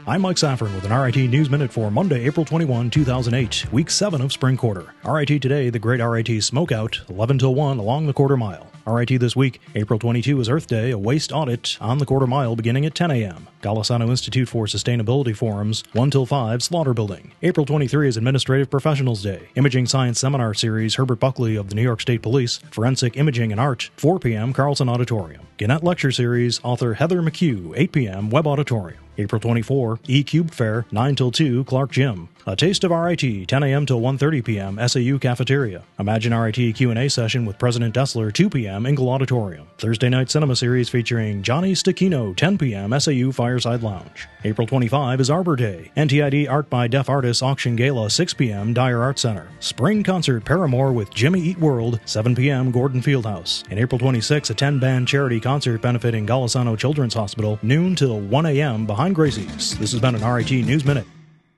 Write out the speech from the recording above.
I'm Mike Saffron with an RIT News Minute for Monday, April 21, 2008, Week 7 of Spring Quarter. RIT today, the Great RIT Smokeout, 11 till 1 along the quarter mile. RIT this week, April 22 is Earth Day, a waste audit on the quarter mile beginning at 10 a.m. Golisano Institute for Sustainability Forums, 1 till 5, Slaughter Building. April 23 is Administrative Professionals Day. Imaging Science Seminar Series, Herbert Buckley of the New York State Police. Forensic Imaging and Art, 4 p.m., Carlson Auditorium. Gannett Lecture Series, author Heather McHugh, 8 p.m., Webb Auditorium. April 24, E-Cube Fair, 9 till 2, Clark Gym. A Taste of RIT, 10 a.m. till 1:30 p.m., SAU Cafeteria. Imagine RIT Q&A session with President Dessler, 2 p.m., Engel Auditorium. Thursday night cinema series featuring Johnny Stecchino, 10 p.m., SAU Fireside Lounge. April 25 is Arbor Day. NTID Art by Deaf Artists Auction Gala, 6 p.m., Dyer Art Center. Spring Concert Paramore with Jimmy Eat World, 7 p.m., Gordon Fieldhouse. And April 26, a 10-band charity concert benefiting Golisano Children's Hospital, noon till 1 a.m., behind Gracie's. This has been an RIT News Minute.